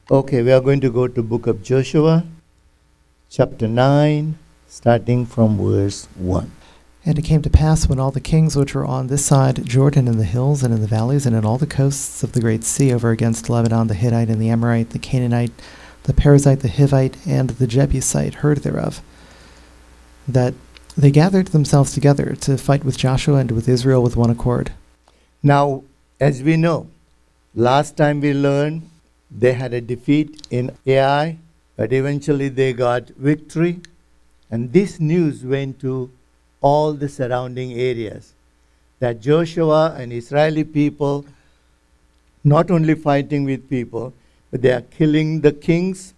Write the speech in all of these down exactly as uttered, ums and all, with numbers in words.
Okay, we are going to go to book of Joshua, chapter nine, starting from verse one. And it came to pass, when all the kings which were on this side Jordan, in the hills and in the valleys and in all the coasts of the great sea over against Lebanon, the Hittite and the Amorite, the Canaanite, the Perizzite, the Hivite, and the Jebusite, heard thereof, that they gathered themselves together to fight with Joshua and with Israel with one accord. Now, as we know, last time we learned they had a defeat in Ai, but eventually they got victory. And this news went to all the surrounding areas, that Joshua and Israeli people not only fighting with people, but they are killing the kings,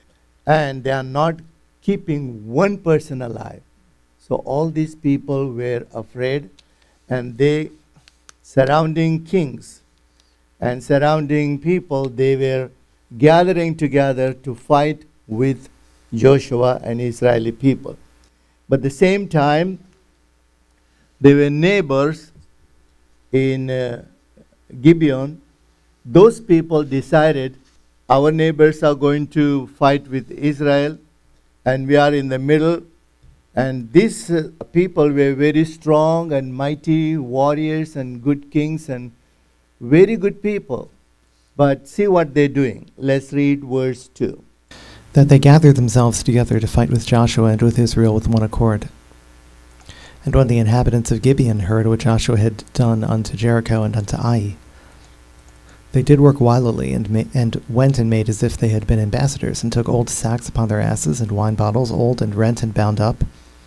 and they are not keeping one person alive. So all these people were afraid, and they, surrounding kings and surrounding people, they were gathering together to fight with Joshua and Israeli people. But at the same time, they were neighbors in uh, Gibeon. Those people decided, our neighbors are going to fight with Israel, and we are in the middle. And these uh, people were very strong and mighty warriors and good kings and very good people. But see what they're doing. Let's read verse two. That they gathered themselves together to fight with Joshua and with Israel with one accord. And when the inhabitants of Gibeon heard what Joshua had done unto Jericho and unto Ai, they did work wilily, and ma- and went and made as if they had been ambassadors, and took old sacks upon their asses, and wine bottles, old and rent and bound up,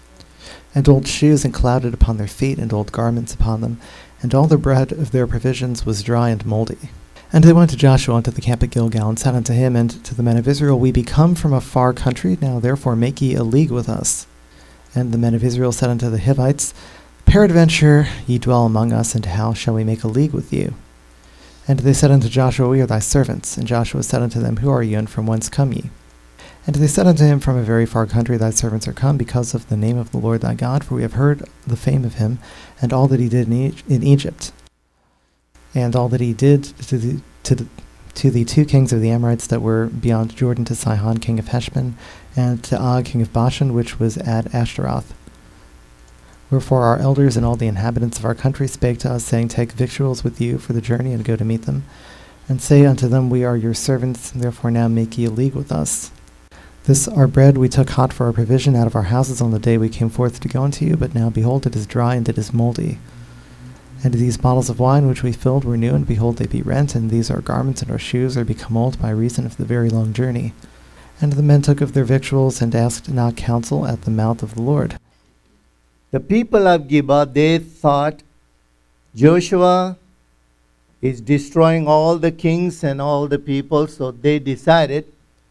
and old shoes and clouded upon their feet, and old garments upon them, and all the bread of their provisions was dry and mouldy. And they went to Joshua unto the camp at Gilgal, and said unto him and to the men of Israel, We be come from a far country, now therefore make ye a league with us. And the men of Israel said unto the Hivites, Peradventure ye dwell among us, and how shall we make a league with you? And they said unto Joshua, We are thy servants. And Joshua said unto them, Who are ye, and from whence come ye? And they said unto him, From a very far country thy servants are come, because of the name of the Lord thy God, for we have heard the fame of him, and all that he did in, e- in Egypt, and all that he did to the, to, the, to the two kings of the Amorites that were beyond Jordan, to Sihon king of Heshbon, and to Og king of Bashan, which was at Ashtaroth. Wherefore our elders and all the inhabitants of our country spake to us, saying, Take victuals with you for the journey, and go to meet them. And say unto them, We are your servants, therefore now make ye a league with us. This our bread we took hot for our provision out of our houses on the day we came forth to go unto you, but now behold, it is dry, and it is mouldy. And these bottles of wine which we filled were new, and behold, they be rent, and these our garments and our shoes are become old by reason of the very long journey. And the men took of their victuals, and asked not counsel at the mouth of the Lord. The people of Gibeah, they thought Joshua is destroying all the kings and all the people, so they decided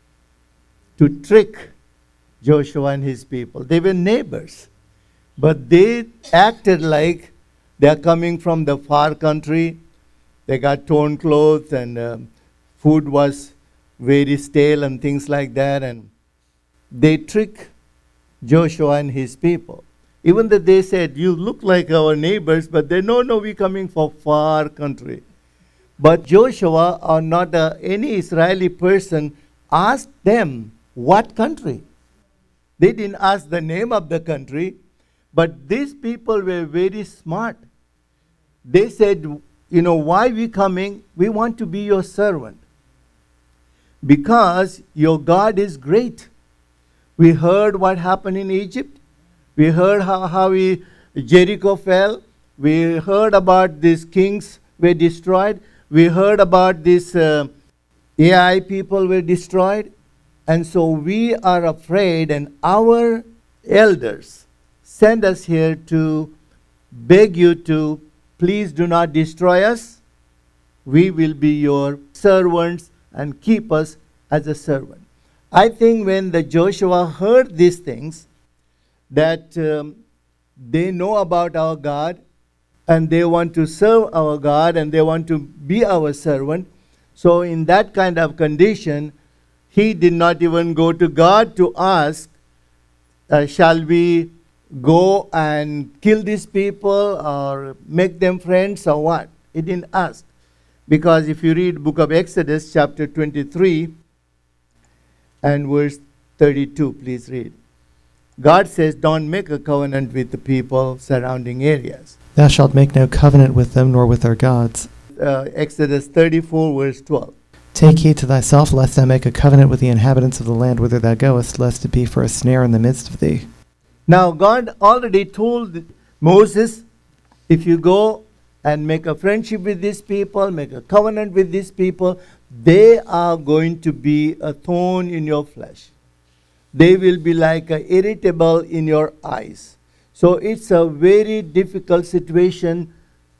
to trick Joshua and his people. They were neighbors, but they acted like they are coming from the far country. They got torn clothes, and um, food was very stale and things like that, and they trick Joshua and his people. Even though they said, you look like our neighbors, but they no, no, we're coming from far country. But Joshua, or not uh, any Israeli person, asked them, what country? They didn't ask the name of the country, but these people were very smart. They said, you know, why we coming? We want to be your servant, because your God is great. We heard what happened in Egypt. We heard how, how we, Jericho fell. We heard about these kings were destroyed. We heard about these uh, A I people were destroyed. And so we are afraid, and our elders send us here to beg you to please do not destroy us. We will be your servants and keep us as a servant. I think when the Joshua heard these things, that um, they know about our God, and they want to serve our God, and they want to be our servant. So in that kind of condition, he did not even go to God to ask, uh, shall we go and kill these people or make them friends or what? He didn't ask. Because if you read book of Exodus chapter twenty-three, and verse thirty-two. Please read. God says, don't make a covenant with the people surrounding areas. Thou shalt make no covenant with them, nor with their gods. Uh, Exodus thirty-four, verse twelve. Take heed to thyself, lest thou make a covenant with the inhabitants of the land whither thou goest, lest it be for a snare in the midst of thee. Now, God already told Moses, if you go and make a friendship with these people, make a covenant with these people, they are going to be a thorn in your flesh. They will be like a irritable in your eyes. So it's a very difficult situation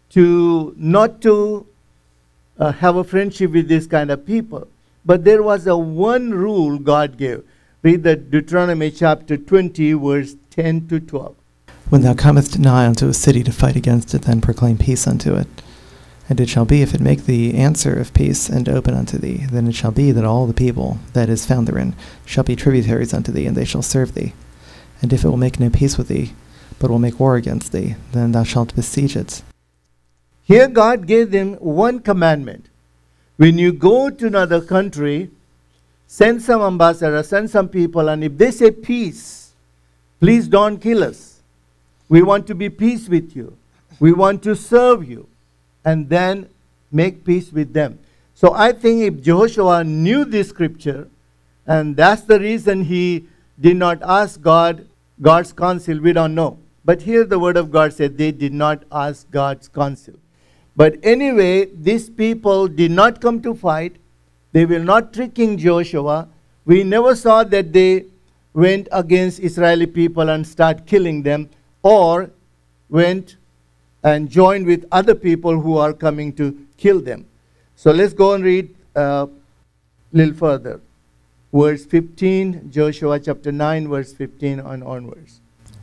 to not to uh, have a friendship with this kind of people. But there was a one rule God gave. Read the Deuteronomy chapter twenty, verse ten to twelve. When thou comest nigh unto a city to fight against it, then proclaim peace unto it. And it shall be, if it make thee answer of peace and open unto thee, then it shall be that all the people that is found therein shall be tributaries unto thee, and they shall serve thee. And if it will make no peace with thee, but will make war against thee, then thou shalt besiege it. Here God gave them one commandment. When you go to another country, send some ambassador, send some people, and if they say peace, please don't kill us. We want to be peace with you. We want to serve you. And then make peace with them. So I think if Jehoshua knew this scripture, and that's the reason he did not ask God, God's counsel, we don't know. But here the word of God said they did not ask God's counsel. But anyway, these people did not come to fight. They were not tricking Joshua. We never saw that they went against Israeli people and start killing them, or went and joined with other people who are coming to kill them. So let's go and read a uh, little further. Verse fifteen, Joshua chapter nine, verse fifteen and onwards.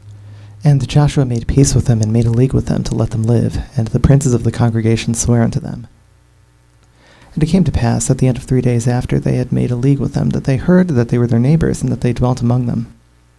And Joshua made peace with them, and made a league with them to let them live, and the princes of the congregation sware unto them. And it came to pass, at the end of three days after they had made a league with them, that they heard that they were their neighbors, and that they dwelt among them.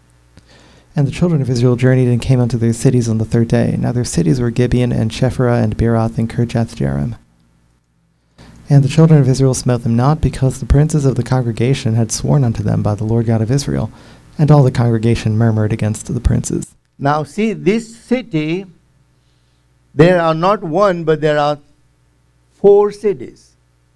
And the children of Israel journeyed and came unto their cities on the third day. Now their cities were Gibeon, and Chephirah, and Beeroth, and Kirjath-jearim. And the children of Israel smote them not, because the princes of the congregation had sworn unto them by the Lord God of Israel. And all the congregation murmured against the princes. Now see, this city, there are not one, but there are four cities.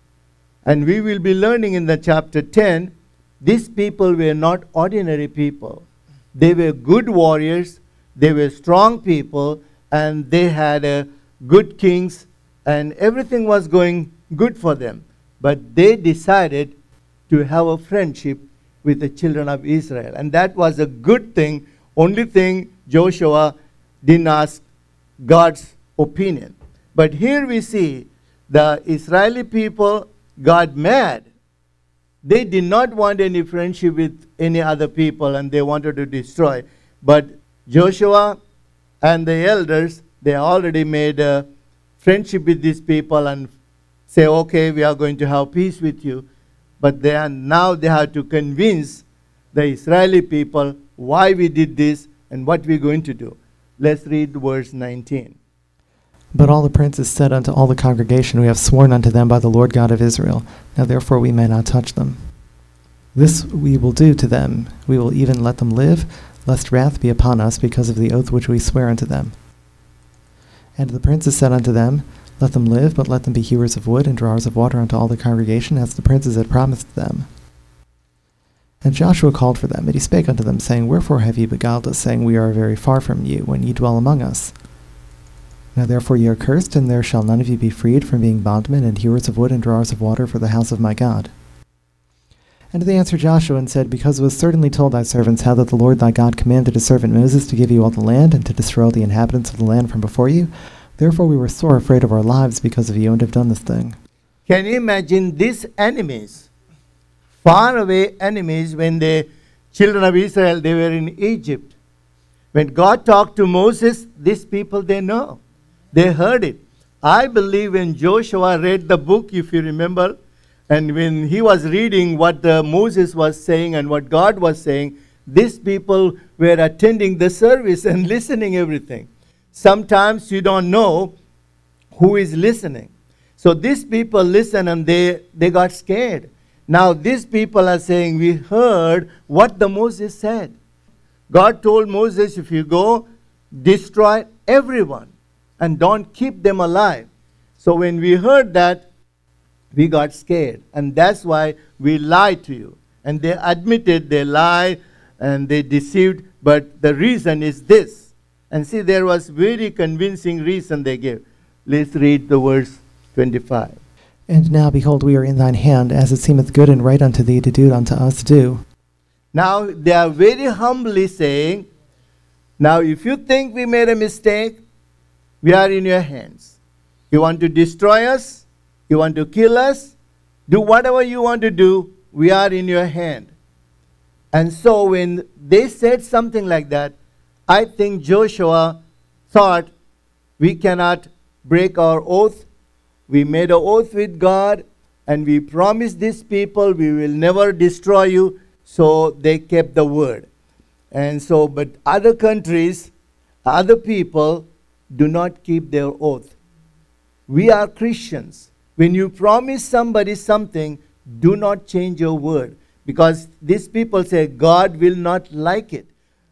And we will be learning in the chapter ten, these people were not ordinary people. They were good warriors, they were strong people, and they had uh, good kings, and everything was going good for them. But they decided to have a friendship with the children of Israel. And that was a good thing. Only thing, Joshua didn't ask God's opinion. But here we see the Israeli people got mad. They did not want any friendship with any other people, and they wanted to destroy. But Joshua and the elders, they already made a friendship with these people and say, okay, we are going to have peace with you. But they are, now they have to convince the Israeli people why we did this and what we're going to do. Let's read verse nineteen. But all the princes said unto all the congregation, We have sworn unto them by the Lord God of Israel. Now therefore we may not touch them. This we will do to them. We will even let them live, lest wrath be upon us because of the oath which we swear unto them. And the princes said unto them, Let them live, but let them be hewers of wood and drawers of water unto all the congregation, as the princes had promised them. And Joshua called for them, and he spake unto them, saying, Wherefore have ye beguiled us, saying, We are very far from you, when ye dwell among us? Now therefore ye are cursed, and there shall none of you be freed from being bondmen, and hewers of wood and drawers of water for the house of my God. And they answered Joshua, and said, Because it was certainly told thy servants how that the Lord thy God commanded his servant Moses to give you all the land, and to destroy all the inhabitants of the land from before you, therefore we were sore afraid of our lives because of you, and have done this thing. Can you imagine these enemies, far away enemies, when the children of Israel, they were in Egypt. When God talked to Moses, these people, they know. They heard it. I believe when Joshua read the book, if you remember, and when he was reading what the Moses was saying and what God was saying, these people were attending the service and listening everything. Sometimes you don't know who is listening. So these people listen, and they, they got scared. Now these people are saying, we heard what the Moses said. God told Moses, if you go, destroy everyone and don't keep them alive. So when we heard that, we got scared. And that's why we lied to you. And they admitted they lied and they deceived. But the reason is this. And see, there was very convincing reason they gave. Let's read the verse twenty-five. And now, behold, we are in thine hand, as it seemeth good and right unto thee to do unto us, do. Now, they are very humbly saying, now if you think we made a mistake, we are in your hands. You want to destroy us? You want to kill us? Do whatever you want to do, we are in your hand. And so when they said something like that, I think Joshua thought, we cannot break our oath. We made an oath with God, and we promised these people we will never destroy you. So they kept the word. And so, but other countries, other people do not keep their oath. We are Christians. When you promise somebody something, do not change your word. Because these people say God will not like it.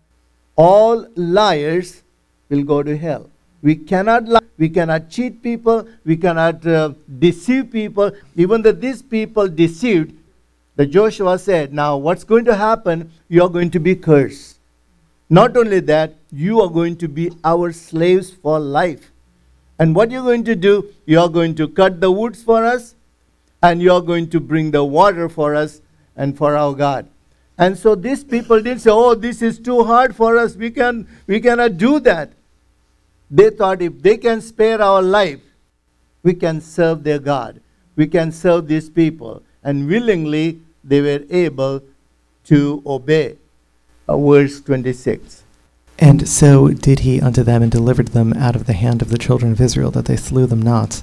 All liars will go to hell. We cannot lie. We cannot cheat people. We cannot uh, deceive people. Even though these people deceived, the Joshua said, now what's going to happen? You are going to be cursed. Not only that, you are going to be our slaves for life. And what you're going to do, you are going to cut the woods for us, and you are going to bring the water for us and for our God. And so these people didn't say, oh, this is too hard for us. We can, we cannot do that. They thought if they can spare our life, we can serve their God. We can serve these people. And willingly, they were able to obey. Uh, verse twenty-six. And so did he unto them, and delivered them out of the hand of the children of Israel, that they slew them not.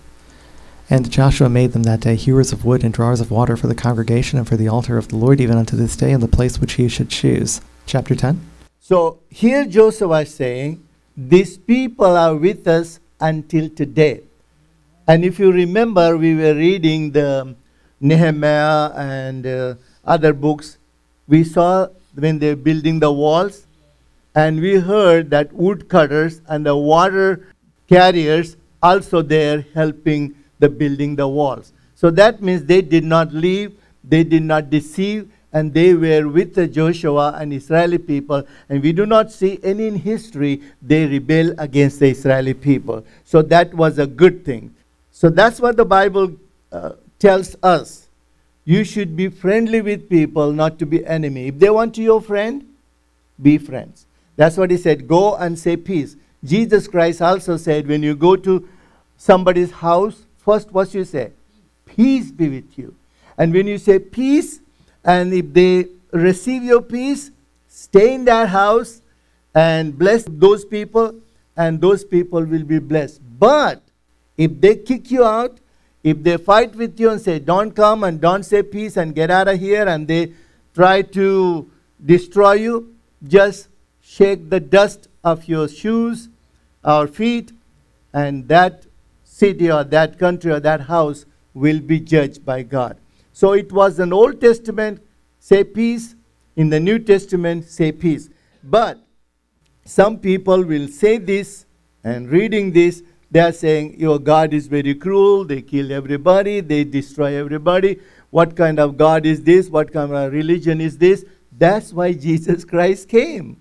And Joshua made them that day hewers of wood and drawers of water for the congregation and for the altar of the Lord, even unto this day, in the place which he should choose. Chapter ten. So here Joseph was saying, these people are with us until today. And if you remember, we were reading the Nehemiah and uh, other books. We saw when they're building the walls, and we heard that woodcutters and the water carriers also there helping the building the walls. So that means they did not leave, they did not deceive, and they were with the Joshua and Israeli people. And we do not see any in history they rebel against the Israeli people. So that was a good thing. So that's what the Bible uh, tells us. You should be friendly with people, not to be enemy. If they want to be your friend, be friends. That's what he said. Go and say peace. Jesus Christ also said, when you go to somebody's house, first what you say? Peace be with you. And when you say peace, and if they receive your peace, stay in that house and bless those people, and those people will be blessed. But if they kick you out, if they fight with you and say, don't come and don't say peace and get out of here, and they try to destroy you, just shake the dust of your shoes or feet, and that city or that country or that house will be judged by God. So it was an Old Testament, say peace. In the New Testament, say peace. But some people will say this, and reading this, they are saying, your God is very cruel. They kill everybody. They destroy everybody. What kind of God is this? What kind of religion is this? That's why Jesus Christ came.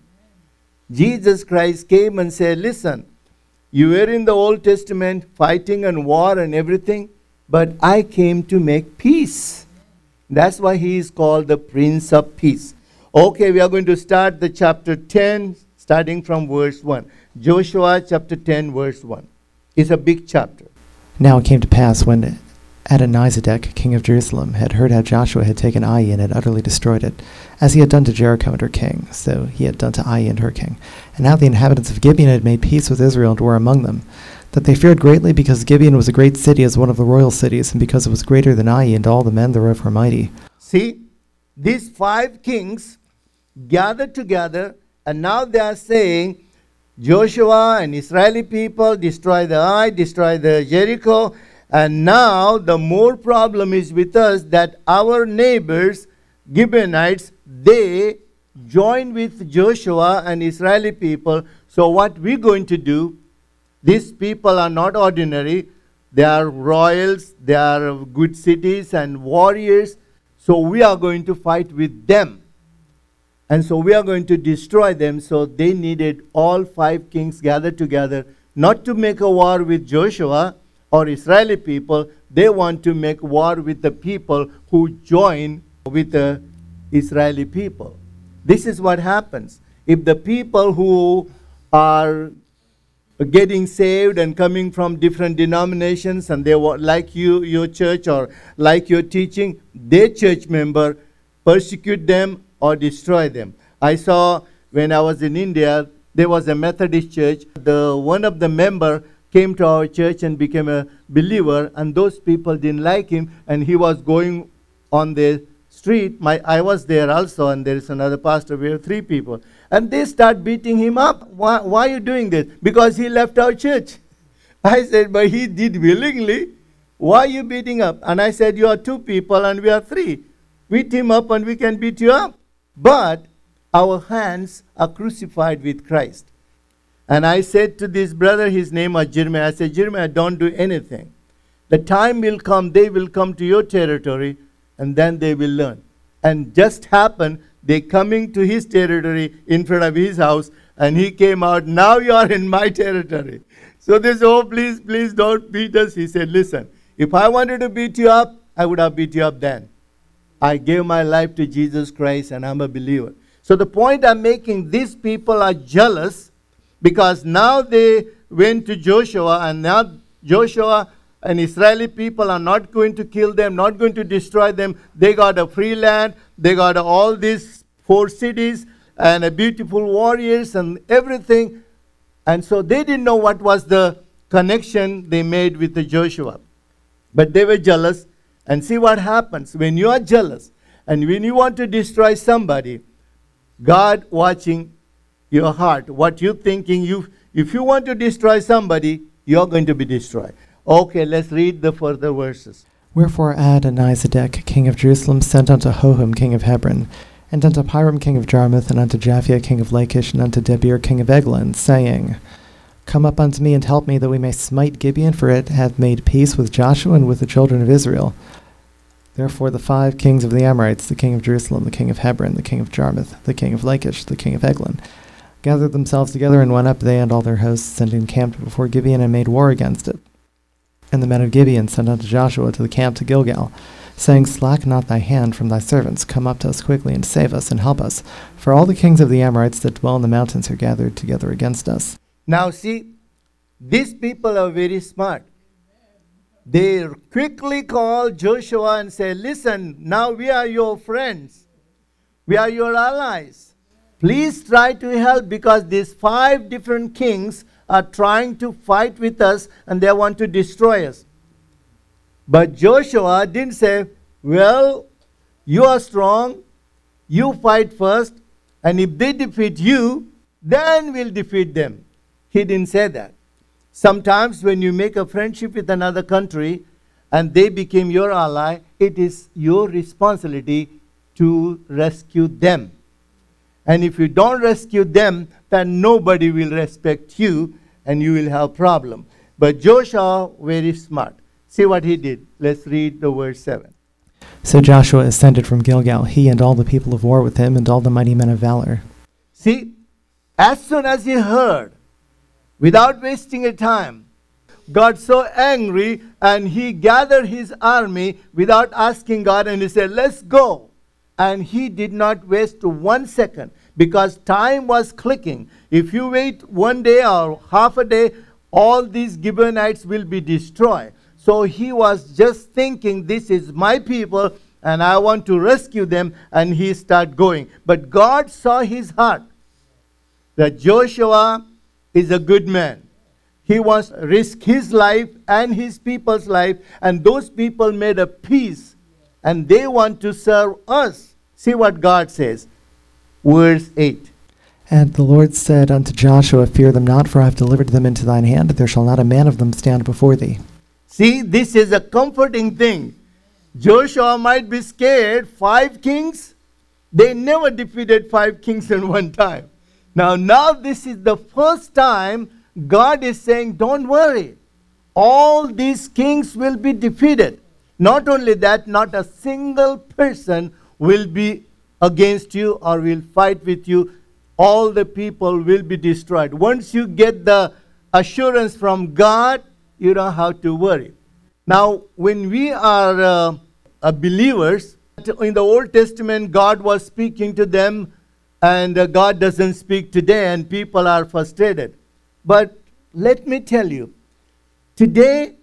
Jesus Christ came and said, listen, you were in the Old Testament fighting and war and everything, but I came to make peace. That's why he is called the Prince of Peace. Okay, we are going to start the chapter ten, starting from verse one. Joshua chapter ten, verse one. It's a big chapter. Now it came to pass, when Adonizedek, king of Jerusalem, had heard how Joshua had taken Ai and had utterly destroyed it, as he had done to Jericho and her king, so he had done to Ai and her king, and how the inhabitants of Gibeon had made peace with Israel and were among them, that they feared greatly, because Gibeon was a great city, as one of the royal cities, and because it was greater than Ai, and all the men thereof were mighty. See, these five kings gathered together, and now they are saying, Joshua and Israeli people destroy the Ai, destroy the Jericho, And now the more problem is with us that our neighbors, Gibeonites, they join with Joshua and Israeli people. So what we're going to do, these people are not ordinary. They are royals, they are good cities and warriors. So we are going to fight with them. And so we are going to destroy them. So they needed all five kings gathered together, not to make a war with Joshua or Israeli people. They want to make war with the people who join with the Israeli people. This is what happens. If the people who are getting saved and coming from different denominations, and they were like you, your church, or like your teaching, their church member persecute them or destroy them. I saw when I was in India, there was a Methodist church. The one of the member came to our church and became a believer, and those people didn't like him, and he was going on the street. My I was there also, and there is another pastor. We have three people. And they start beating him up. Why, why are you doing this? Because he left our church. I said, but he did willingly. Why are you beating up? And I said, you are two people and we are three. We team up and we can beat you up. But our hands are crucified with Christ. And I said to this brother, his name was Jeremiah, I said, Jeremiah, don't do anything. The time will come, they will come to your territory, and then they will learn. And just happened, they coming to his territory in front of his house, and he came out, now you are in my territory. So they said, oh, please, please don't beat us. He said, listen, if I wanted to beat you up, I would have beat you up then. I gave my life to Jesus Christ, and I'm a believer. So the point I'm making, these people are jealous, because now they went to Joshua, and now Joshua and Israeli people are not going to kill them, not going to destroy them. They got a free land. They got all these four cities and a beautiful warriors and everything. And so they didn't know what was the connection they made with the Joshua. But they were jealous. And see what happens when you are jealous and when you want to destroy somebody. God watching your heart, what you're thinking. You, if you want to destroy somebody, you're going to be destroyed. Okay, let's read the further verses. Wherefore Adonizedek, king of Jerusalem, sent unto Hoham, king of Hebron, and unto Piram, king of Jarmuth, and unto Japhia, king of Lachish, and unto Debir, king of Eglon, saying, Come up unto me and help me, that we may smite Gibeon, for it hath made peace with Joshua and with the children of Israel. Therefore the five kings of the Amorites, the king of Jerusalem, the king of Hebron, the king of Jarmuth, the king of Lachish, the king of Eglon, gathered themselves together and went up, they and all their hosts, and encamped before Gibeon, and made war against it. And the men of Gibeon sent unto Joshua to the camp to Gilgal, saying, Slack not thy hand from thy servants, come up to us quickly, and save us, and help us. For all the kings of the Amorites that dwell in the mountains are gathered together against us. Now see, these people are very smart. They quickly call Joshua and say, listen, now we are your friends. We are your allies. Please try to help, because these five different kings are trying to fight with us and they want to destroy us. But Joshua didn't say, well, you are strong, you fight first, and if they defeat you, then we'll defeat them. He didn't say that. Sometimes when you make a friendship with another country and they became your ally, it is your responsibility to rescue them. And if you don't rescue them, then nobody will respect you and you will have problem. But Joshua, very smart. See what he did. Let's read the verse seven. So Joshua ascended from Gilgal, he and all the people of war with him, and all the mighty men of valor. See, as soon as he heard, without wasting a time, got so angry and he gathered his army without asking God, and he said, let's go. And he did not waste one second, because time was clicking. If you wait one day or half a day, all these Gibeonites will be destroyed. So he was just thinking, this is my people and I want to rescue them, and he started going. But God saw his heart, that Joshua is a good man. He wants to risk his life and his people's life, and those people made a peace and they want to serve us. See what God says. Verse eight. And the Lord said unto Joshua, Fear them not, for I have delivered them into thine hand. There shall not a man of them stand before thee. See, this is a comforting thing. Joshua might be scared. Five kings, they never defeated five kings in one time. Now, now this is the first time God is saying, don't worry. All these kings will be defeated. Not only that, not a single person will be against you or will fight with you. All the people will be destroyed. Once you get the assurance from God, you don't have to worry. Now, when we are uh, uh, believers, in the Old Testament, God was speaking to them, and uh, God doesn't speak today, and people are frustrated. But let me tell you, today,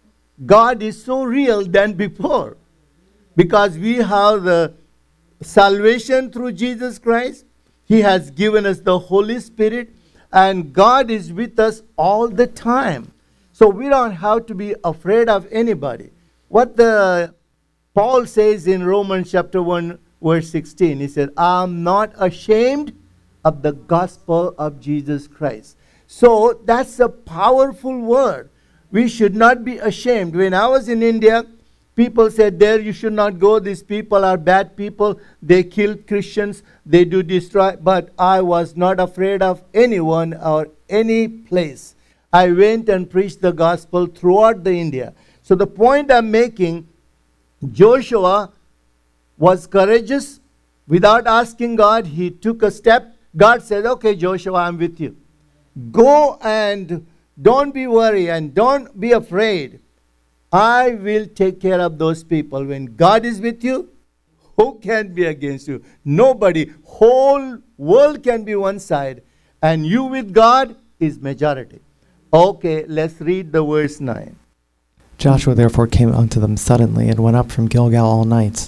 God is so real than before, because we have the salvation through Jesus Christ. He has given us the Holy Spirit, and God is with us all the time. So we don't have to be afraid of anybody. What the Paul says in Romans chapter one, verse sixteen, he said, I'm not ashamed of the gospel of Jesus Christ. So that's a powerful word. We should not be ashamed. When I was in India, people said, there you should not go. These people are bad people. They kill Christians. They do destroy. But I was not afraid of anyone or any place. I went and preached the gospel throughout the India. So the point I'm making, Joshua was courageous. Without asking God, he took a step. God said, okay, Joshua, I'm with you. Go and don't be worried and don't be afraid. I will take care of those people. When God is with you, who can be against you? Nobody. Whole world can be one side. And you with God is majority. Okay, let's read the verse nine. Joshua therefore came unto them suddenly, and went up from Gilgal all night.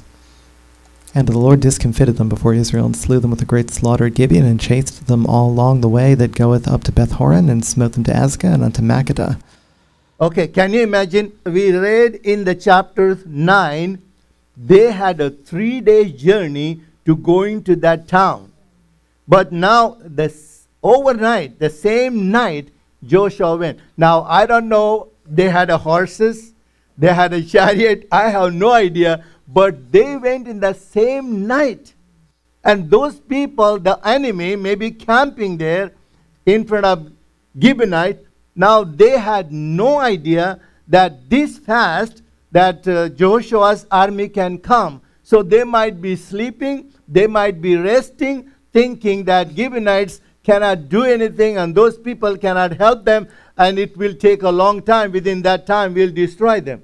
And the Lord discomfited them before Israel, and slew them with a great slaughter at Gibeon, and chased them all along the way that goeth up to Beth-horon, and smote them to Azekah and unto Makkedah. Okay, can you imagine? We read in the chapter nine, they had a three-day journey to going to that town. But now, this overnight, the same night, Joshua went. Now, I don't know, they had a horses, they had a chariot, I have no idea, but they went in the same night. And those people, the enemy, may be camping there in front of Gibeonite. Now, they had no idea that this fast, that uh, Joshua's army can come. So they might be sleeping, they might be resting, thinking that Gibeonites cannot do anything and those people cannot help them, and it will take a long time. Within that time, we'll destroy them.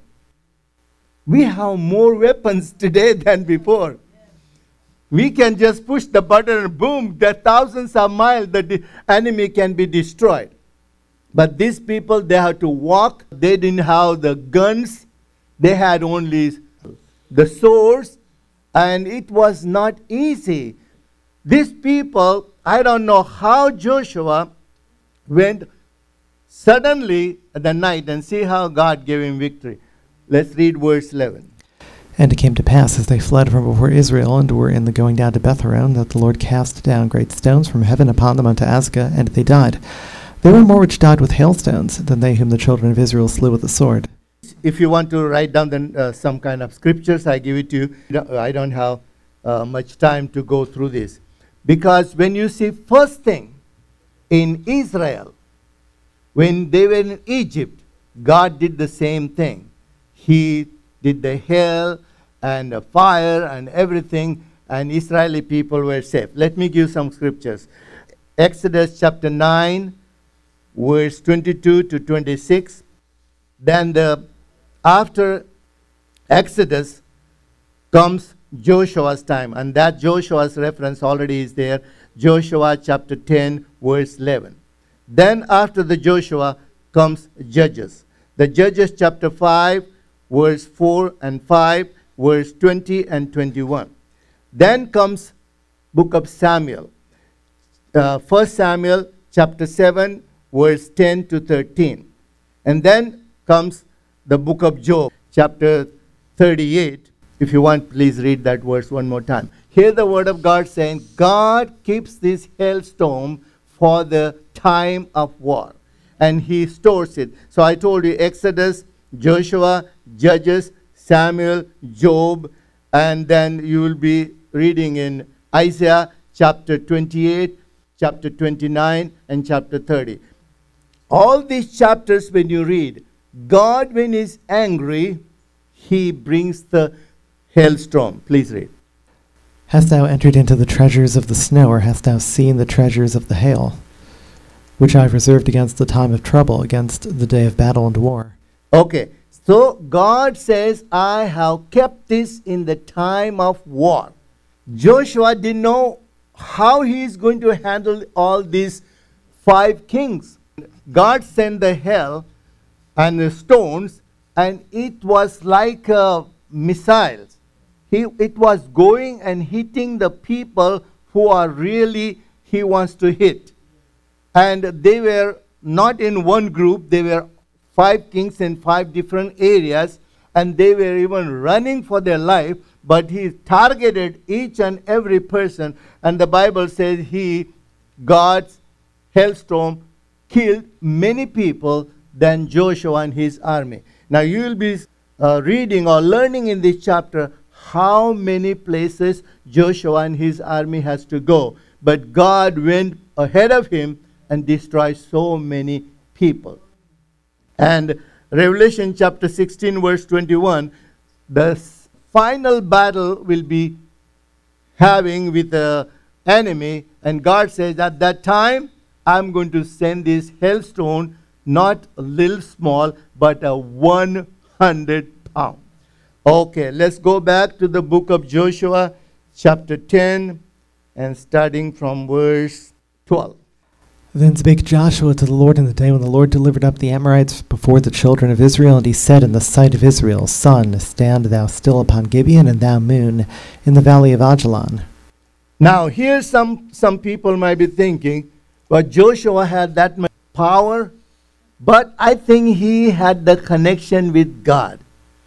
We have more weapons today than before. We can just push the button and boom, the thousands of miles, the de- enemy can be destroyed. But these people, they had to walk. They didn't have the guns. They had only the swords. And it was not easy. These people, I don't know how Joshua went suddenly at the night, and see how God gave him victory. Let's read verse eleven. And it came to pass, as they fled from before Israel, and were in the going down to Beth-horon, that the Lord cast down great stones from heaven upon them unto Azekah, and they died. There were more which died with hailstones than they whom the children of Israel slew with the sword. If you want to write down the, uh, some kind of scriptures, I give it to you. I don't have uh, much time to go through this. Because when you see first thing in Israel, when they were in Egypt, God did the same thing. He did the hail and the fire and everything, and Israeli people were safe. Let me give some scriptures. Exodus chapter nine, verse twenty-two to twenty-six. Then the after Exodus comes Joshua's time, and that Joshua's reference already is there. Joshua chapter ten, verse eleven. Then after the Joshua comes Judges. The Judges chapter five, verse four and five, verse twenty and twenty-one. Then comes book of Samuel. Uh, First Samuel chapter seven, verse ten to thirteen. And then comes the book of Job, chapter thirty-eight. If you want, please read that verse one more time. Hear the word of God saying, God keeps this hailstorm for the time of war, and he stores it. So I told you, Exodus Joshua, Judges, Samuel, Job, and then you will be reading in Isaiah chapter twenty-eight, chapter twenty-nine, and chapter thirty. All these chapters, when you read, God, when He's angry, He brings the hailstorm. Please read. Hast thou entered into the treasures of the snow, or hast thou seen the treasures of the hail, which I have reserved against the time of trouble, against the day of battle and war? Okay, so God says, I have kept this in the time of war. Joshua didn't know how he is going to handle all these five kings. God sent the hail and the stones, and it was like uh, missiles. He, it was going and hitting the people who are really he wants to hit. And they were not in one group. They were five kings in five different areas. And they were even running for their life. But he targeted each and every person. And the Bible says he, God's hailstorm, killed many people than Joshua and his army. Now you will be uh, reading or learning in this chapter how many places Joshua and his army has to go. But God went ahead of him and destroyed so many people. And Revelation chapter sixteen, verse twenty-one, the final battle will be having with the enemy. And God says, at that time, I'm going to send this hailstone, not a little small, but a one hundred pound. Okay, let's go back to the book of Joshua, chapter ten, and starting from verse twelve. Then spake Joshua to the Lord in the day when the Lord delivered up the Amorites before the children of Israel, and he said in the sight of Israel, Sun, stand thou still upon Gibeon, and thou moon in the valley of Ajalon. Now, here some, some people might be thinking, well, Joshua had that much power, but I think he had the connection with God.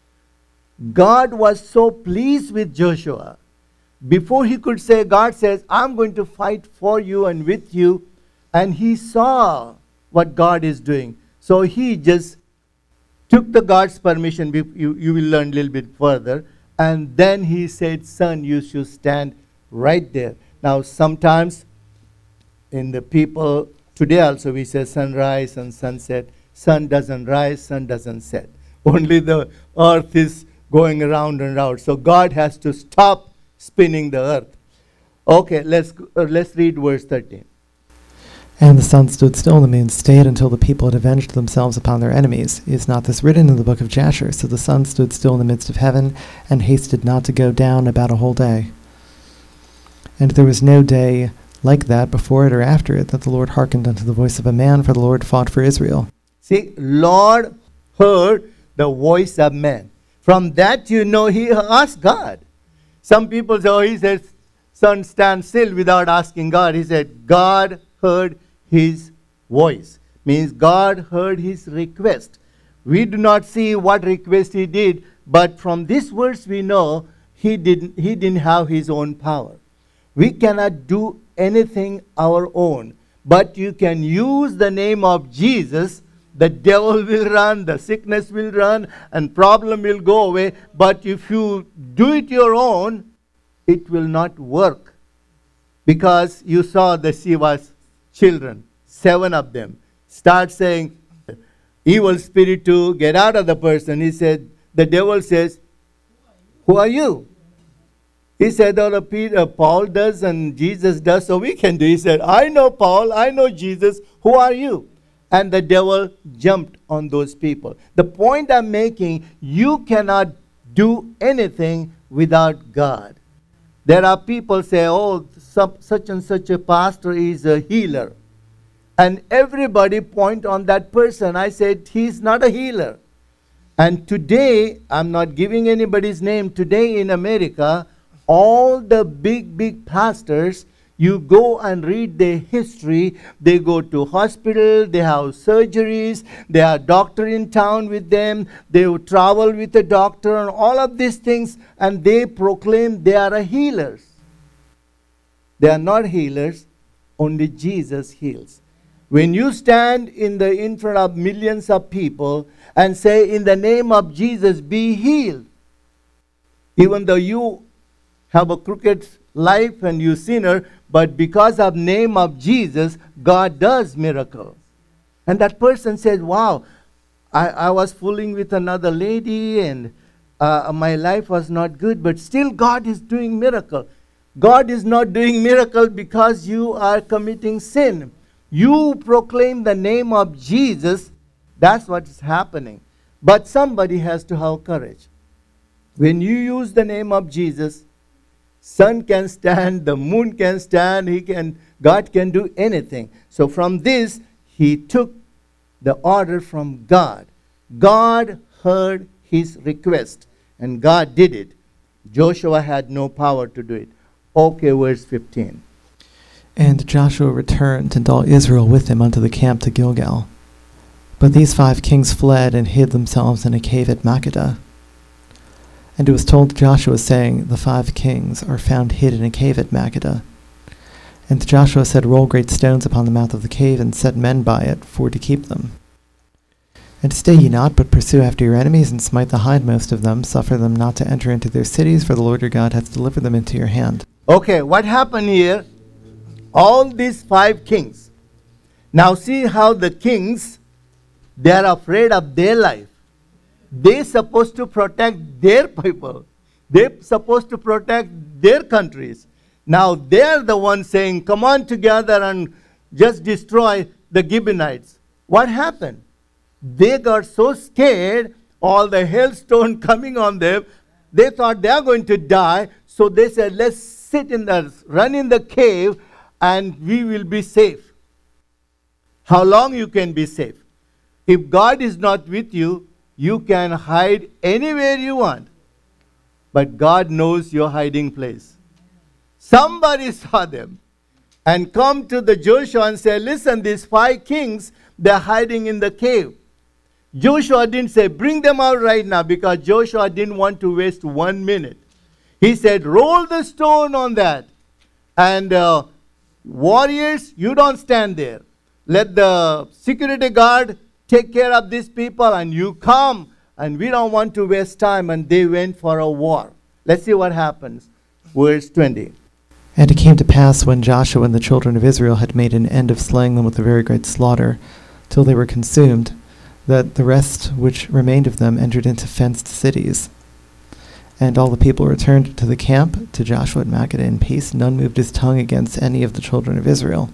God was so pleased with Joshua. Before he could say, God says, I'm going to fight for you and with you. And he saw what God is doing. So he just took the God's permission. You, you will learn a little bit further. And then he said, son, you should stand right there. Now, sometimes in the people, today also we say sunrise and sunset. Sun doesn't rise, sun doesn't set. Only the earth is going around and around. So God has to stop spinning the earth. Okay, let's, uh, let's read verse thirteen. And the sun stood still, and the moon stayed until the people had avenged themselves upon their enemies. Is not this written in the book of Jasher? So the sun stood still in the midst of heaven, and hasted not to go down about a whole day. And there was no day like that before it or after it, that the Lord hearkened unto the voice of a man, for the Lord fought for Israel. See, Lord heard the voice of man. From that you know he asked God. Some people say, oh, he said, sun stand still without asking God. He said, God heard his voice. Means God heard his request. We do not see what request he did, but from this verse we know he didn't, he didn't have his own power. We cannot do anything our own, but you can use the name of Jesus. The devil will run, the sickness will run, and problem will go away. But if you do it your own, it will not work. Because you saw the Shiva's children, seven of them, start saying, evil spirit to get out of the person. He said, the devil says, who are you? He said, oh, Peter, Paul does and Jesus does, so we can do. He said, I know Paul, I know Jesus, who are you? And the devil jumped on those people. The point I'm making, you cannot do anything without God. There are people say, oh, some, such and such a pastor is a healer. And everybody point on that person. I said, he's not a healer. And today, I'm not giving anybody's name, today in America, all the big, big pastors, you go and read their history. They go to hospital, they have surgeries, they have doctor in town with them, they travel with a doctor and all of these things, and they proclaim they are a healers. They are not healers, only Jesus heals. When you stand in the in front of millions of people and say, in the name of Jesus, be healed, even though you have a crooked life and you sinner, but because of name of Jesus, God does miracle. And that person says, wow, I, I was fooling with another lady and uh, my life was not good, but still God is doing miracle. God is not doing miracle because you are committing sin. You proclaim the name of Jesus, that's what is happening. But somebody has to have courage. When you use the name of Jesus, sun can stand, the moon can stand, he can, God can do anything. So from this, he took the order from God. God heard his request, and God did it. Joshua had no power to do it. Okay, verse fifteen. And Joshua returned, and all Israel with him unto the camp to Gilgal. But these five kings fled and hid themselves in a cave at Makkedah. And it was told to Joshua, saying, the five kings are found hid in a cave at Makkedah. And Joshua said, roll great stones upon the mouth of the cave, and set men by it, for to keep them. And stay ye not, but pursue after your enemies, and smite the hindmost of them, suffer them not to enter into their cities, for the Lord your God hath delivered them into your hand. Okay, what happened here? All these five kings. Now see how the kings, they are afraid of their life. They're supposed to protect their people. They're supposed to protect their countries. Now they're the ones saying, come on together and just destroy the Gibeonites. What happened? They got so scared, all the hailstone coming on them, they thought they are going to die. So they said, let's sit in the, run in the cave, and we will be safe. How long you can be safe? If God is not with you, you can hide anywhere you want. But God knows your hiding place. Somebody saw them and come to the Joshua and say, listen, these five kings, they're hiding in the cave. Joshua didn't say, bring them out right now, because Joshua didn't want to waste one minute. He said, roll the stone on that. And uh, warriors, you don't stand there. Let the security guard take care of these people, and you come, and we don't want to waste time. And they went for a war. Let's see what happens. Verse twenty. And it came to pass, when Joshua and the children of Israel had made an end of slaying them with a very great slaughter, till they were consumed, that the rest which remained of them entered into fenced cities. And all the people returned to the camp to Joshua at Makkedah in peace. None moved his tongue against any of the children of Israel.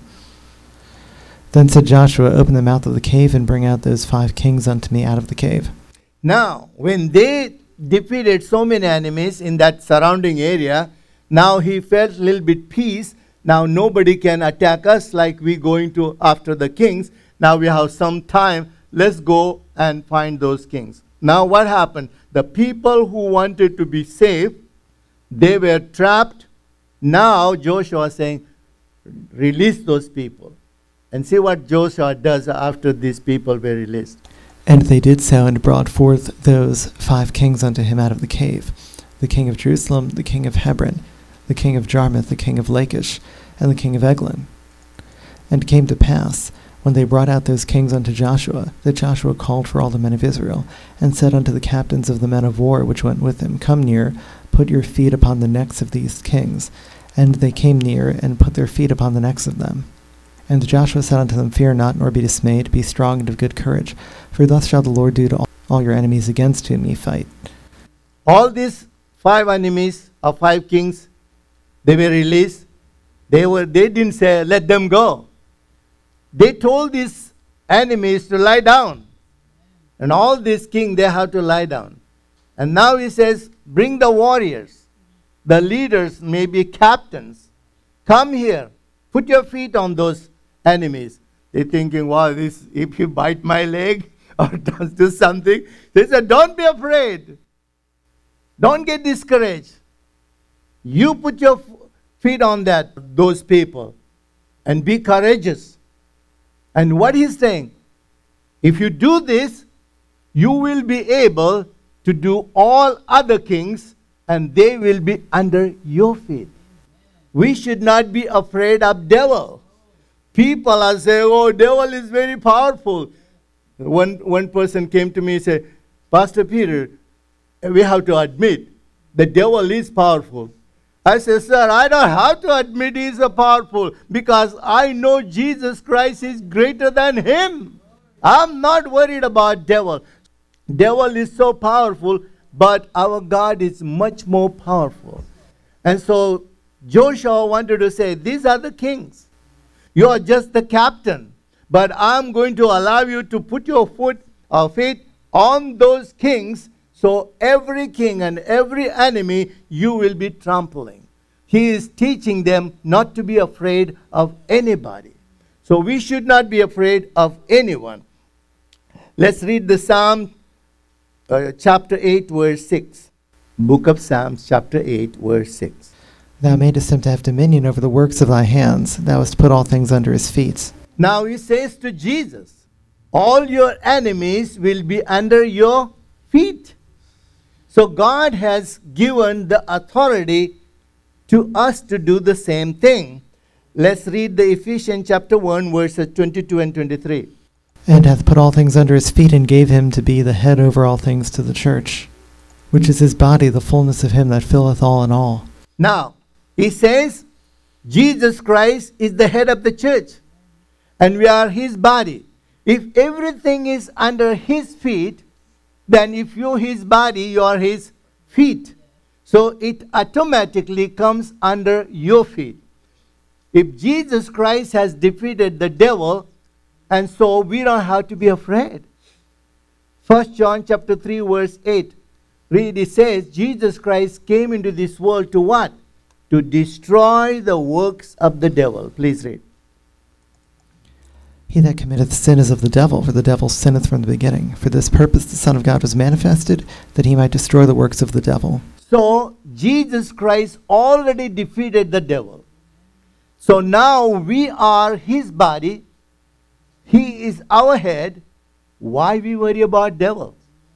Then said Joshua, open the mouth of the cave, and bring out those five kings unto me out of the cave. Now, when they defeated so many enemies in that surrounding area, now he felt a little bit peace. Now nobody can attack us like we going to after the kings. Now we have some time. Let's go and find those kings. Now what happened? The people who wanted to be safe, they were trapped. Now Joshua is saying, release those people. And see what Joshua does after these people were released. And they did so, and brought forth those five kings unto him out of the cave, the king of Jerusalem, the king of Hebron, the king of Jarmuth, the king of Lachish, and the king of Eglon. And it came to pass, when they brought out those kings unto Joshua, that Joshua called for all the men of Israel, and said unto the captains of the men of war which went with him, come near, put your feet upon the necks of these kings. And they came near, and put their feet upon the necks of them. And Joshua said unto them, fear not, nor be dismayed, be strong and of good courage, for thus shall the Lord do to all, all your enemies against whom ye fight. All these five enemies of five kings, they were released. They were. They didn't say, let them go. They told these enemies to lie down. And all these kings, they have to lie down. And now he says, bring the warriors, the leaders, maybe captains. Come here. Put your feet on those enemies. They're thinking, wow, this, if he bite my leg or does do something. They said, don't be afraid. Don't get discouraged. You put your f- feet on that, those people, and be courageous. And what he's saying, if you do this, you will be able to do all other kings, and they will be under your feet. We should not be afraid of devil. People are saying, oh, devil is very powerful. One, one person came to me and said, Pastor Peter, we have to admit the devil is powerful. I said, sir, I don't have to admit he is a powerful because I know Jesus Christ is greater than him. I'm not worried about devil. Devil is so powerful, but our God is much more powerful. And so Joshua wanted to say, these are the kings. You are just the captain. But I'm going to allow you to put your foot or feet on those kings, so every king and every enemy you will be trampling. He is teaching them not to be afraid of anybody. So we should not be afraid of anyone. Let's read the Psalm uh, chapter eight, verse six. Book of Psalms, chapter eight, verse six. Thou madest him to have dominion over the works of thy hands. Thou hast put all things under his feet. Now he says to Jesus, all your enemies will be under your feet. So God has given the authority to us to do the same thing. Let's read the Ephesians chapter one, verses twenty-two and twenty-three. And hath put all things under his feet, and gave him to be the head over all things to the church, which is his body, the fullness of him that filleth all in all. Now, he says, Jesus Christ is the head of the church, and we are his body. If everything is under his feet, then if you're his body, you are his feet. So it automatically comes under your feet. If Jesus Christ has defeated the devil, and so we don't have to be afraid. First John chapter three, verse eight. Read, it says, Jesus Christ came into this world to what? To destroy the works of the devil. Please read. He that committeth sin is of the devil, for the devil sinneth from the beginning. For this purpose the Son of God was manifested, that he might destroy the works of the devil. So, Jesus Christ already defeated the devil. So now we are his body. He is our head. Why we worry about devil?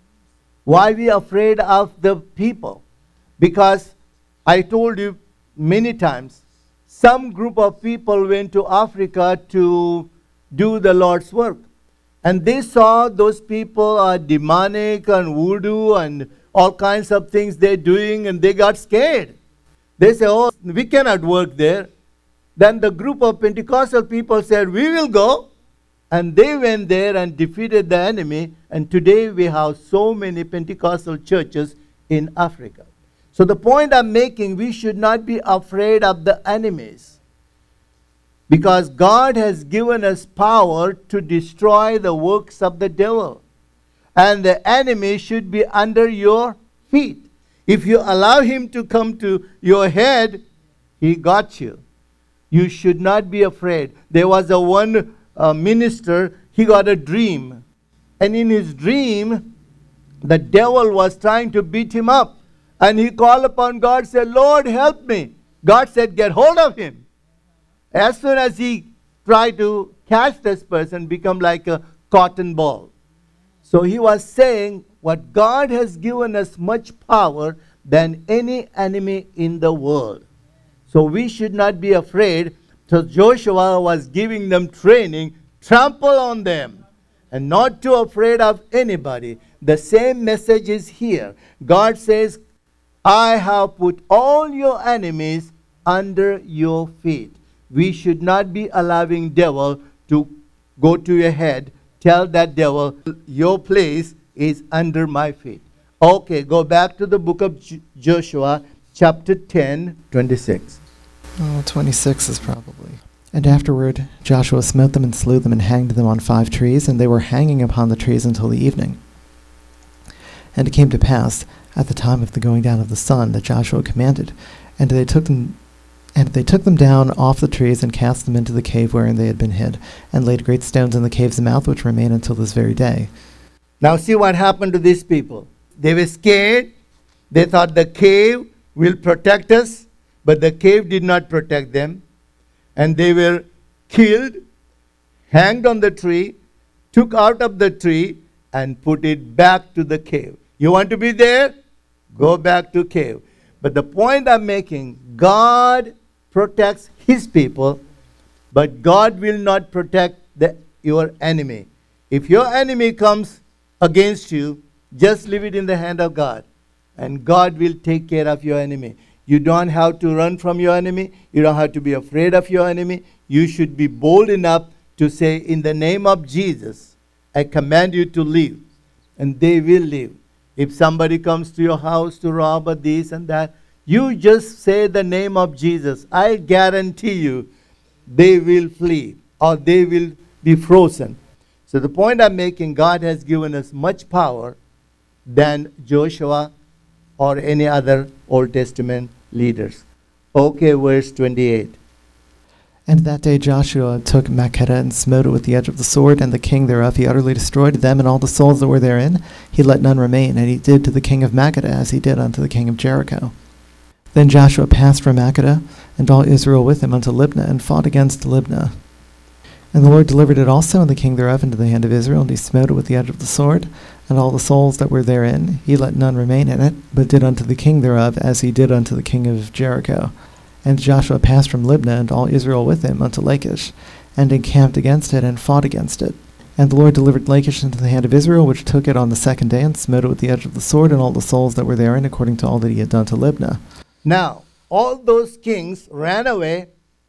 Why we afraid of the people? Because I told you many times, some group of people went to Africa to do the Lord's work. And they saw those people are demonic and voodoo and all kinds of things they're doing, and they got scared. They say, oh, we cannot work there. Then the group of Pentecostal people said, we will go. And they went there and defeated the enemy. And today we have so many Pentecostal churches in Africa. So the point I'm making, we should not be afraid of the enemies. Because God has given us power to destroy the works of the devil. And the enemy should be under your feet. If you allow him to come to your head, he got you. You should not be afraid. There was a one uh, minister, he got a dream. And in his dream, the devil was trying to beat him up. And he called upon God, said, Lord, help me. God said, get hold of him. As soon as he tried to catch this person, become like a cotton ball. So he was saying, what God has given us much power than any enemy in the world. So we should not be afraid. So Joshua was giving them training, trample on them, and not too afraid of anybody. The same message is here. God says, I have put all your enemies under your feet. We should not be allowing devil to go to your head. Tell that devil, your place is under my feet. Okay, go back to the book of J- Joshua, chapter ten, twenty-six. Oh, twenty-six is probably. And afterward Joshua smote them and slew them and hanged them on five trees, and they were hanging upon the trees until the evening. And it came to pass, at the time of the going down of the sun, that Joshua commanded, and they took them And they took them down off the trees and cast them into the cave wherein they had been hid, and laid great stones in the cave's mouth, which remain until this very day. Now see what happened to these people. They were scared. They thought the cave will protect us, but the cave did not protect them. And they were killed, hanged on the tree, took out of the tree, and put it back to the cave. You want to be there? Go back to cave. But the point I'm making, God protects his people. But God will not protect the, your enemy. If your enemy comes against you, just leave it in the hand of God. And God will take care of your enemy. You don't have to run from your enemy. You don't have to be afraid of your enemy. You should be bold enough to say, in the name of Jesus, I command you to leave. And they will leave. If somebody comes to your house to rob or this and that, you just say the name of Jesus. I guarantee you, they will flee or they will be frozen. So the point I'm making, God has given us much power than Joshua or any other Old Testament leaders. Okay, verse twenty-eight. And that day Joshua took Makkedah and smote it with the edge of the sword, and the king thereof he utterly destroyed them and all the souls that were therein. He let none remain, and he did to the king of Makkedah as he did unto the king of Jericho. Then Joshua passed from Makkedah, and all Israel with him unto Libnah, and fought against Libnah. And the Lord delivered it also, and the king thereof, into the hand of Israel, and he smote it with the edge of the sword, and all the souls that were therein. He let none remain in it, but did unto the king thereof as he did unto the king of Jericho. And Joshua passed from Libnah, and all Israel with him, unto Lachish, and encamped against it, and fought against it. And the Lord delivered Lachish into the hand of Israel, which took it on the second day, and smote it with the edge of the sword, and all the souls that were therein, according to all that he had done to Libnah. Now, all those kings ran away,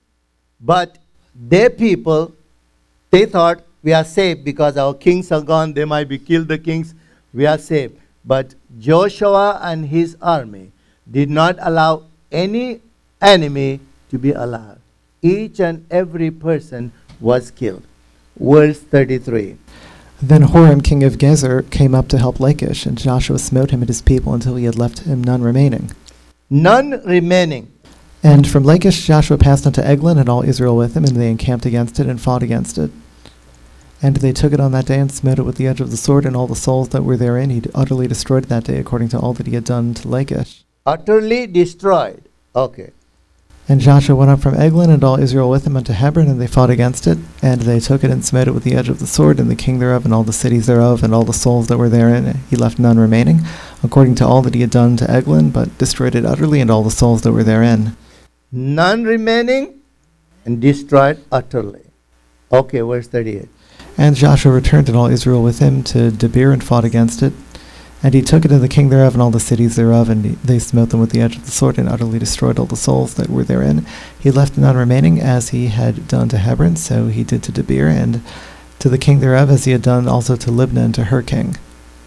but their people, they thought, we are safe because our kings are gone. They might be killed, the kings. We are safe. But Joshua and his army did not allow any enemy to be allowed. Each and every person was killed. Verse thirty-three. Then Horam king of Gezer came up to help Lachish, and Joshua smote him and his people until he had left him none remaining. None remaining. And from Lachish Joshua passed unto Eglon, and all Israel with him, and they encamped against it and fought against it. And they took it on that day and smote it with the edge of the sword, and all the souls that were therein he utterly destroyed that day, according to all that he had done to Lachish. Utterly destroyed. Okay. And Joshua went up from Eglon, and all Israel with him, unto Hebron, and they fought against it. And they took it and smote it with the edge of the sword, and the king thereof, and all the cities thereof, and all the souls that were therein. He left none remaining, according to all that he had done to Eglon, but destroyed it utterly, and all the souls that were therein. None remaining, and destroyed utterly. Okay, verse thirty-eight. And Joshua returned, and all Israel with him, to Debir, and fought against it. And he took it to the king thereof, and all the cities thereof, and he, they smote them with the edge of the sword, and utterly destroyed all the souls that were therein. He left none remaining, as he had done to Hebron, so he did to Debir, and to the king thereof, as he had done also to Libnah and to her king.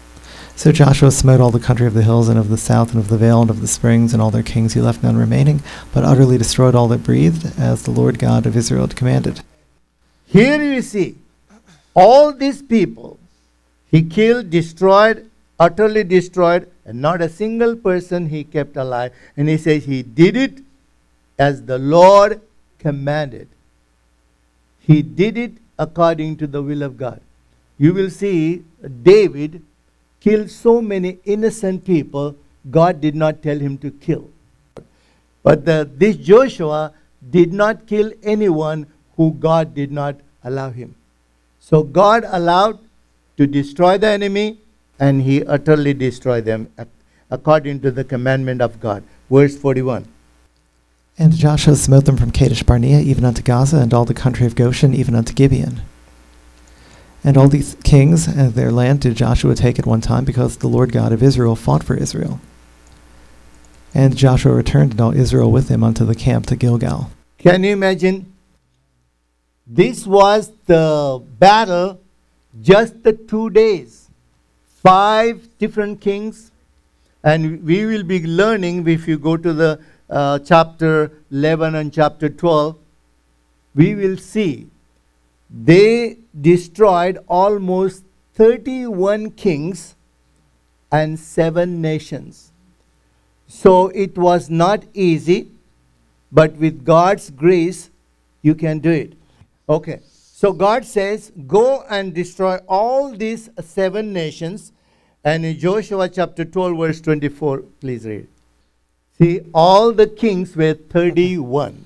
So Joshua smote all the country of the hills, and of the south, and of the vale, and of the springs, and all their kings. He left none remaining, but utterly destroyed all that breathed, as the Lord God of Israel had commanded. Here you see, all these people, he killed, destroyed, utterly destroyed, and not a single person he kept alive. And he says he did it as the Lord commanded. He did it according to the will of God. You will see David killed so many innocent people, God did not tell him to kill. But the, this Joshua did not kill anyone who God did not allow him. So God allowed to destroy the enemy, and he utterly destroyed them according to the commandment of God. Verse forty-one. And Joshua smote them from Kadesh Barnea, even unto Gaza, and all the country of Goshen, even unto Gibeon. And all these kings and their land did Joshua take at one time, because the Lord God of Israel fought for Israel. And Joshua returned, and all Israel with him, unto the camp to Gilgal. Can you imagine? This was the battle, just the two days. Five different kings. And we will be learning, if you go to the uh, chapter eleven and chapter twelve, we will see they destroyed almost thirty-one kings and seven nations. So it was not easy, but with God's grace, you can do it. Okay, so God says, go and destroy all these seven nations. And in Joshua chapter twelve, verse twenty-four, please read. See, all the kings were thirty-one.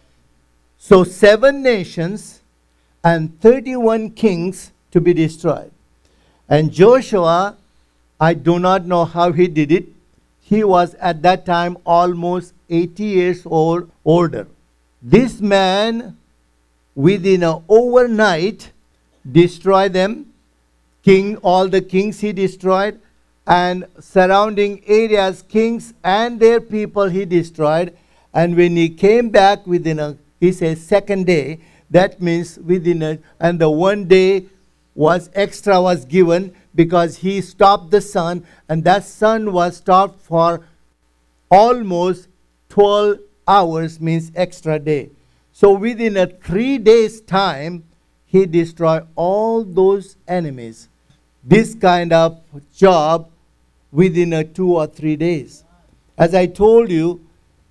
So seven nations and thirty-one kings to be destroyed. And Joshua, I do not know how he did it. He was at that time almost eighty years old, older. This man within an overnight, destroy them. King, all the kings he destroyed, and surrounding areas, kings and their people he destroyed. And when he came back within a, he says, second day, that means within a, and the one day was extra was given because he stopped the sun, and that sun was stopped for almost twelve hours, means extra day. So within a three days time, he destroyed all those enemies. This kind of job within a two or three days. As I told you,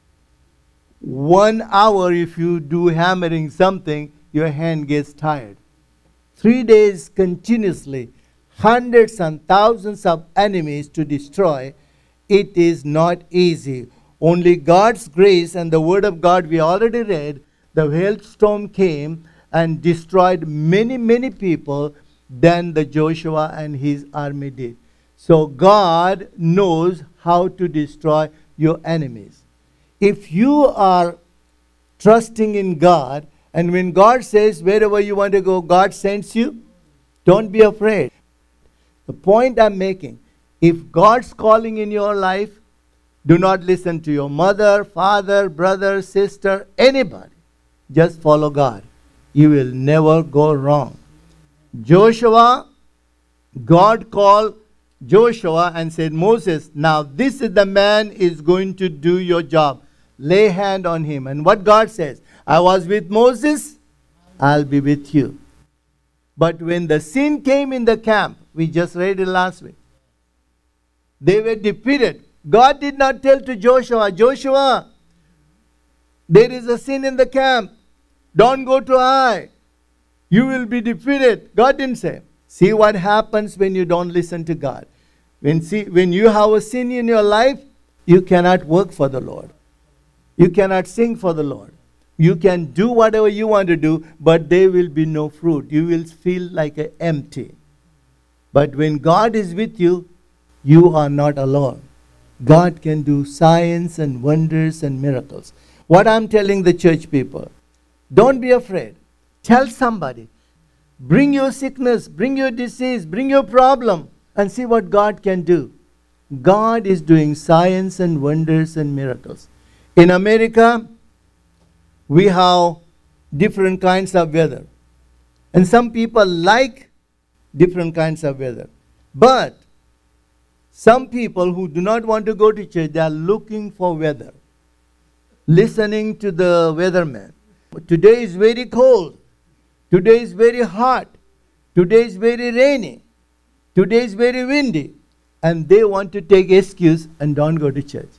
one hour if you do hammering something, your hand gets tired. Three days continuously, hundreds and thousands of enemies to destroy, it is not easy. Only God's grace and the word of God we already read, the hailstorm came and destroyed many, many people than the Joshua and his army did. So God knows how to destroy your enemies. If you are trusting in God, and when God says wherever you want to go, God sends you, don't be afraid. The point I'm making, if God's calling in your life, do not listen to your mother, father, brother, sister, anybody. Just follow God. You will never go wrong. Joshua, God called Joshua and said, Moses, now this is the man is going to do your job. Lay hand on him. And what God says, I was with Moses, I'll be with you. But when the sin came in the camp, we just read it last week, they were defeated. God did not tell to Joshua, Joshua, there is a sin in the camp. Don't go to Ai. You will be defeated. God didn't say. See what happens when you don't listen to God. When, see, when you have a sin in your life, you cannot work for the Lord. You cannot sing for the Lord. You can do whatever you want to do, but there will be no fruit. You will feel like a empty. But when God is with you, you are not alone. God can do signs and wonders and miracles. What I'm telling the church people, don't be afraid. Tell somebody. Bring your sickness, bring your disease, bring your problem, and see what God can do. God is doing signs and wonders and miracles. In America, we have different kinds of weather. And some people like different kinds of weather. But some people who do not want to go to church, they are looking for weather. Listening to the weatherman. Today is very cold. Today is very hot. Today is very rainy. Today is very windy. And they want to take excuse and don't go to church.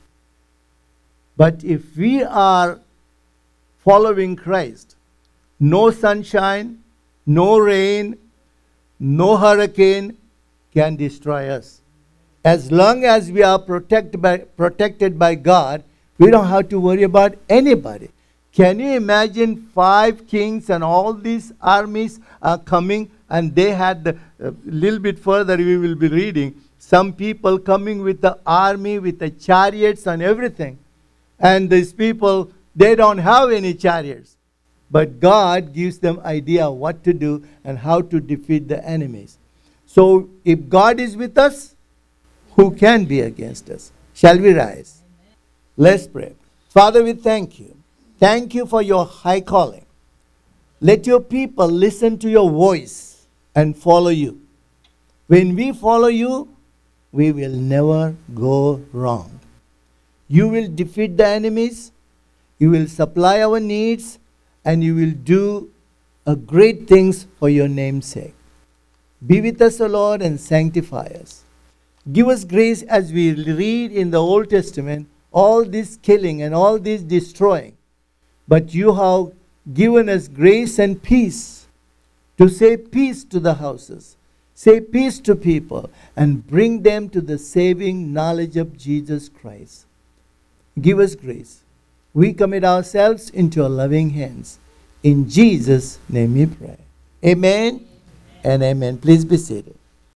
But if we are following Christ, no sunshine, no rain, no hurricane can destroy us. As long as we are protected by, protected by God, we don't have to worry about anybody. Can you imagine five kings and all these armies are coming, and they had a uh, little bit further we will be reading, some people coming with the army, with the chariots and everything. And these people, they don't have any chariots. But God gives them idea what to do and how to defeat the enemies. So if God is with us, who can be against us? Shall we rise? Amen. Let's pray. Father, we thank you. Thank you for your high calling. Let your people listen to your voice and follow you. When we follow you, we will never go wrong. You will defeat the enemies, you will supply our needs, and you will do a great things for your name's sake. Be with us, O Lord, and sanctify us. Give us grace as we read in the Old Testament all this killing and all this destroying. But you have given us grace and peace to say peace to the houses, say peace to people, and bring them to the saving knowledge of Jesus Christ. Give us grace. We commit ourselves into your loving hands. In Jesus' name we pray. Amen and amen. Please be seated.